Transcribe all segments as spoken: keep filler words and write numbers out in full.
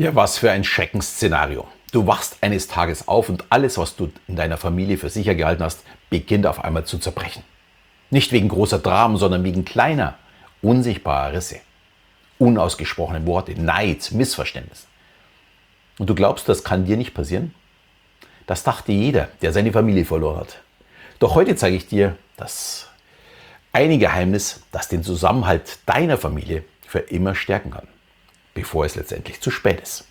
Ja, was für ein Schreckensszenario. Du wachst eines Tages auf und alles, was du in deiner Familie für sicher gehalten hast, beginnt auf einmal zu zerbrechen. Nicht wegen großer Dramen, sondern wegen kleiner, unsichtbarer Risse. Unausgesprochene Worte, Neid, Missverständnis. Und du glaubst, das kann dir nicht passieren? Das dachte jeder, der seine Familie verloren hat. Doch heute zeige ich dir das eine Geheimnis, das den Zusammenhalt deiner Familie für immer stärken kann, bevor es letztendlich zu spät ist.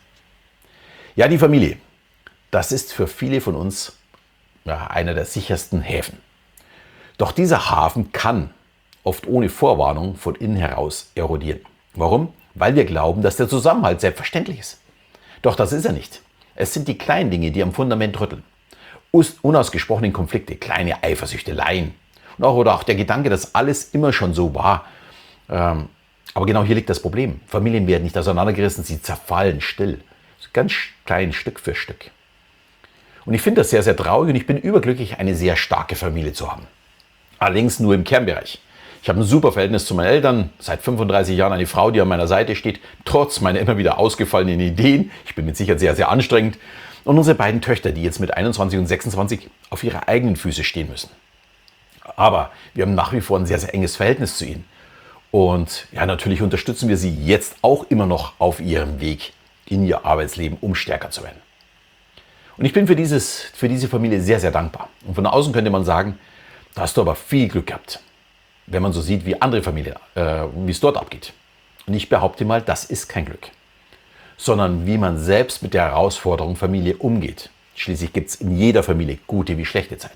Ja, die Familie, das ist für viele von uns ja, einer der sichersten Häfen. Doch dieser Hafen kann oft ohne Vorwarnung von innen heraus erodieren. Warum? Weil wir glauben, dass der Zusammenhalt selbstverständlich ist. Doch das ist er nicht. Es sind die kleinen Dinge, die am Fundament rütteln. Unausgesprochene Konflikte, kleine Eifersüchteleien. Und auch, oder auch der Gedanke, dass alles immer schon so war. Ähm, aber genau hier liegt das Problem. Familien werden nicht auseinandergerissen, sie zerfallen still. Ganz klein, Stück für Stück. Und ich finde das sehr, sehr traurig und ich bin überglücklich, eine sehr starke Familie zu haben. Allerdings nur im Kernbereich. Ich habe ein super Verhältnis zu meinen Eltern, seit fünfunddreißig Jahren eine Frau, die an meiner Seite steht, trotz meiner immer wieder ausgefallenen Ideen. Ich bin mit Sicherheit sehr, sehr anstrengend. Und unsere beiden Töchter, die jetzt mit einundzwanzig und sechsundzwanzig auf ihre eigenen Füße stehen müssen. Aber wir haben nach wie vor ein sehr, sehr enges Verhältnis zu ihnen. Und ja, natürlich unterstützen wir sie jetzt auch immer noch auf ihrem Weg in ihr Arbeitsleben, um stärker zu werden. Und ich bin für, dieses, für diese Familie sehr, sehr dankbar. Und von außen könnte man sagen, da hast du aber viel Glück gehabt, wenn man so sieht, wie andere Familien, äh, wie es dort abgeht. Und ich behaupte mal, das ist kein Glück, sondern wie man selbst mit der Herausforderung Familie umgeht. Schließlich gibt es in jeder Familie gute wie schlechte Zeiten.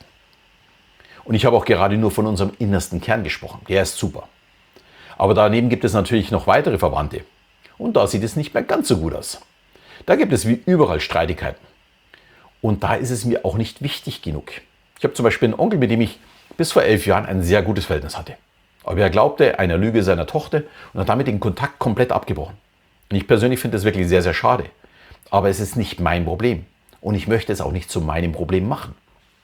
Und ich habe auch gerade nur von unserem innersten Kern gesprochen. Der ist super. Aber daneben gibt es natürlich noch weitere Verwandte. Und da sieht es nicht mehr ganz so gut aus. Da gibt es wie überall Streitigkeiten. Und da ist es mir auch nicht wichtig genug. Ich habe zum Beispiel einen Onkel, mit dem ich bis vor elf Jahren ein sehr gutes Verhältnis hatte. Aber er glaubte einer Lüge seiner Tochter und hat damit den Kontakt komplett abgebrochen. Und ich persönlich finde das wirklich sehr, sehr schade. Aber es ist nicht mein Problem. Und ich möchte es auch nicht zu meinem Problem machen.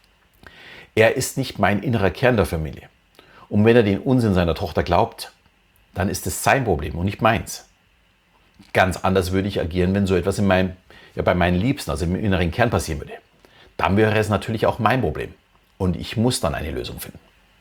Er ist nicht mein innerer Kern der Familie. Und wenn er den Unsinn seiner Tochter glaubt, dann ist es sein Problem und nicht meins. Ganz anders würde ich agieren, wenn so etwas in meinem, ja, bei meinen Liebsten, also im inneren Kern passieren würde. Dann wäre es natürlich auch mein Problem. Und ich muss dann eine Lösung finden.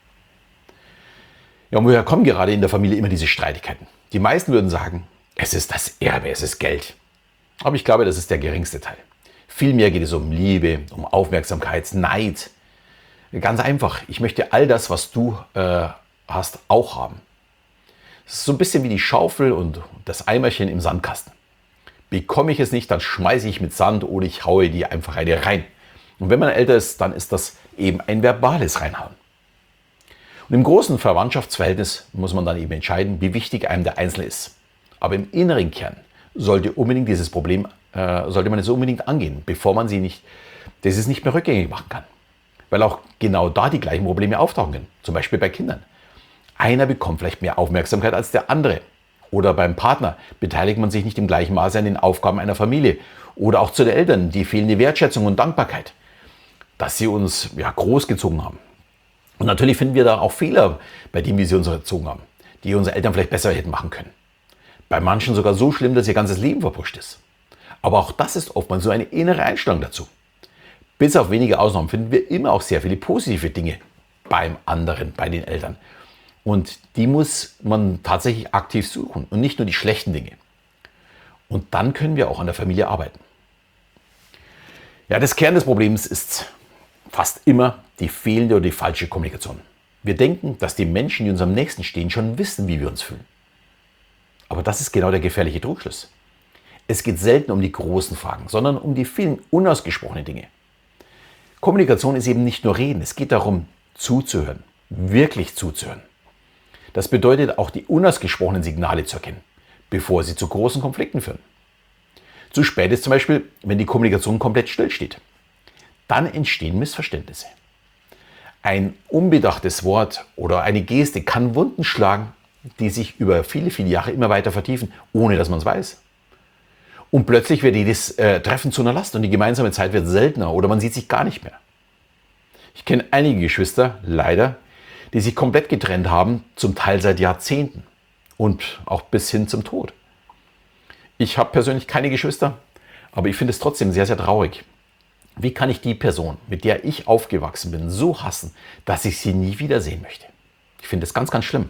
Ja, und woher kommen gerade in der Familie immer diese Streitigkeiten? Die meisten würden sagen, es ist das Erbe, es ist Geld. Aber ich glaube, das ist der geringste Teil. Vielmehr geht es um Liebe, um Aufmerksamkeit, Neid. Ganz einfach, ich möchte all das, was du äh, hast, auch haben. Es ist so ein bisschen wie die Schaufel und das Eimerchen im Sandkasten. Bekomme ich es nicht, dann schmeiße ich mit Sand oder ich haue dir einfach eine rein. Und wenn man älter ist, dann ist das eben ein verbales Reinhauen. Und im großen Verwandtschaftsverhältnis muss man dann eben entscheiden, wie wichtig einem der Einzelne ist. Aber im inneren Kern sollte unbedingt dieses Problem, äh, sollte man es unbedingt angehen, bevor man sie nicht, das es nicht mehr rückgängig machen kann. Weil auch genau da die gleichen Probleme auftauchen können. Zum Beispiel bei Kindern. Einer bekommt vielleicht mehr Aufmerksamkeit als der andere. Oder beim Partner beteiligt man sich nicht im gleichen Maße an den Aufgaben einer Familie. Oder auch zu den Eltern, die fehlende Wertschätzung und Dankbarkeit, dass sie uns ja, großgezogen haben. Und natürlich finden wir da auch Fehler bei dem, wie sie uns erzogen haben, die unsere Eltern vielleicht besser hätten machen können. Bei manchen sogar so schlimm, dass ihr ganzes Leben verpusht ist. Aber auch das ist oftmals so eine innere Einstellung dazu. Bis auf wenige Ausnahmen finden wir immer auch sehr viele positive Dinge beim anderen, bei den Eltern. Und die muss man tatsächlich aktiv suchen und nicht nur die schlechten Dinge. Und dann können wir auch an der Familie arbeiten. Ja, das Kern des Problems ist fast immer die fehlende oder die falsche Kommunikation. Wir denken, dass die Menschen, die uns am nächsten stehen, schon wissen, wie wir uns fühlen. Aber das ist genau der gefährliche Trugschluss. Es geht selten um die großen Fragen, sondern um die vielen unausgesprochenen Dinge. Kommunikation ist eben nicht nur Reden, es geht darum, zuzuhören, wirklich zuzuhören. Das bedeutet auch die unausgesprochenen Signale zu erkennen, bevor sie zu großen Konflikten führen. Zu spät ist zum Beispiel, wenn die Kommunikation komplett stillsteht. Dann entstehen Missverständnisse. Ein unbedachtes Wort oder eine Geste kann Wunden schlagen, die sich über viele, viele Jahre immer weiter vertiefen, ohne dass man es weiß. Und plötzlich wird jedes äh, Treffen zu einer Last und die gemeinsame Zeit wird seltener oder man sieht sich gar nicht mehr. Ich kenne einige Geschwister, leider, die sich komplett getrennt haben, zum Teil seit Jahrzehnten und auch bis hin zum Tod. Ich habe persönlich keine Geschwister, aber ich finde es trotzdem sehr, sehr traurig. Wie kann ich die Person, mit der ich aufgewachsen bin, so hassen, dass ich sie nie wiedersehen möchte? Ich finde es ganz, ganz schlimm.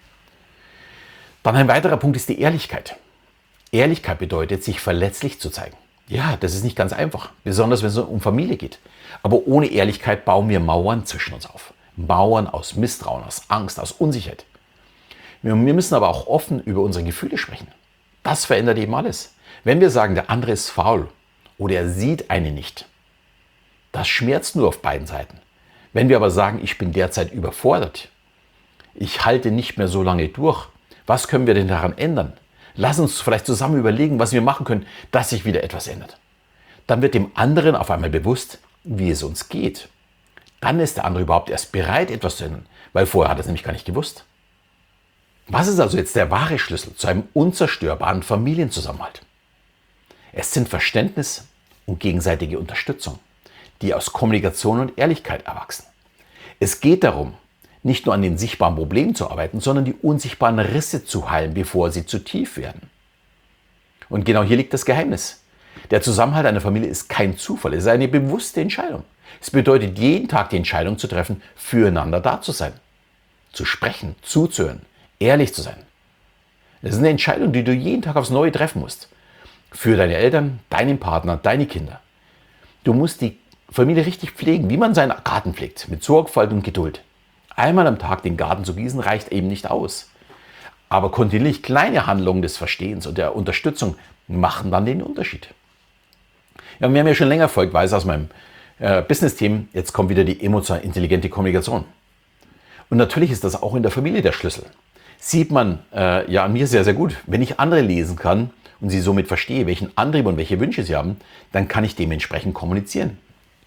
Dann ein weiterer Punkt ist die Ehrlichkeit. Ehrlichkeit bedeutet, sich verletzlich zu zeigen. Ja, das ist nicht ganz einfach, besonders wenn es um Familie geht. Aber ohne Ehrlichkeit bauen wir Mauern zwischen uns auf. Mauern aus Misstrauen, aus Angst, aus Unsicherheit. Wir müssen aber auch offen über unsere Gefühle sprechen. Das verändert eben alles. Wenn wir sagen, der andere ist faul oder er sieht einen nicht, das schmerzt nur auf beiden Seiten. Wenn wir aber sagen, ich bin derzeit überfordert, ich halte nicht mehr so lange durch, was können wir denn daran ändern? Lass uns vielleicht zusammen überlegen, was wir machen können, dass sich wieder etwas ändert. Dann wird dem anderen auf einmal bewusst, wie es uns geht. Dann ist der andere überhaupt erst bereit, etwas zu ändern, weil vorher hat er es nämlich gar nicht gewusst. Was ist also jetzt der wahre Schlüssel zu einem unzerstörbaren Familienzusammenhalt? Es sind Verständnis und gegenseitige Unterstützung, die aus Kommunikation und Ehrlichkeit erwachsen. Es geht darum, nicht nur an den sichtbaren Problemen zu arbeiten, sondern die unsichtbaren Risse zu heilen, bevor sie zu tief werden. Und genau hier liegt das Geheimnis. Der Zusammenhalt einer Familie ist kein Zufall, es ist eine bewusste Entscheidung. Es bedeutet, jeden Tag die Entscheidung zu treffen, füreinander da zu sein, zu sprechen, zuzuhören, ehrlich zu sein. Das ist eine Entscheidung, die du jeden Tag aufs Neue treffen musst. Für deine Eltern, deinen Partner, deine Kinder. Du musst die Familie richtig pflegen, wie man seinen Garten pflegt, mit Sorgfalt und Geduld. Einmal am Tag den Garten zu gießen, reicht eben nicht aus. Aber kontinuierlich kleine Handlungen des Verstehens und der Unterstützung machen dann den Unterschied. Ja, wer mir schon länger folgt, weiß aus meinem äh, Business-Team, jetzt kommt wieder die emotional intelligente Kommunikation. Und natürlich ist das auch in der Familie der Schlüssel. Sieht man äh, ja an mir sehr, sehr gut. Wenn ich andere lesen kann und sie somit verstehe, welchen Antrieb und welche Wünsche sie haben, dann kann ich dementsprechend kommunizieren.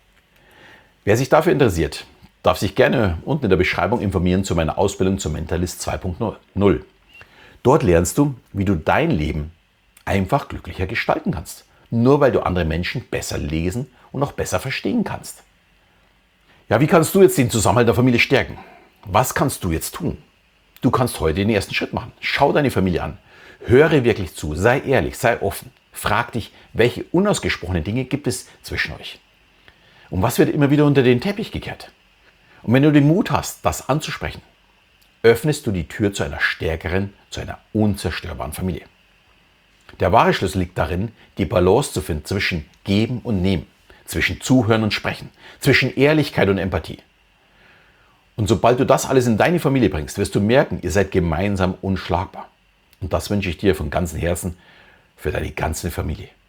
Wer sich dafür interessiert, darf sich gerne unten in der Beschreibung informieren zu meiner Ausbildung zum Mentalist zwei Punkt null. Dort lernst du, wie du dein Leben einfach glücklicher gestalten kannst. Nur weil du andere Menschen besser lesen und auch besser verstehen kannst. Ja, wie kannst du jetzt den Zusammenhalt der Familie stärken? Was kannst du jetzt tun? Du kannst heute den ersten Schritt machen. Schau deine Familie an. Höre wirklich zu. Sei ehrlich, sei offen. Frag dich, welche unausgesprochenen Dinge gibt es zwischen euch? Und was wird immer wieder unter den Teppich gekehrt? Und wenn du den Mut hast, das anzusprechen, öffnest du die Tür zu einer stärkeren, zu einer unzerstörbaren Familie. Der wahre Schlüssel liegt darin, die Balance zu finden zwischen Geben und Nehmen, zwischen Zuhören und Sprechen, zwischen Ehrlichkeit und Empathie. Und sobald du das alles in deine Familie bringst, wirst du merken, ihr seid gemeinsam unschlagbar. Und das wünsche ich dir von ganzem Herzen für deine ganze Familie.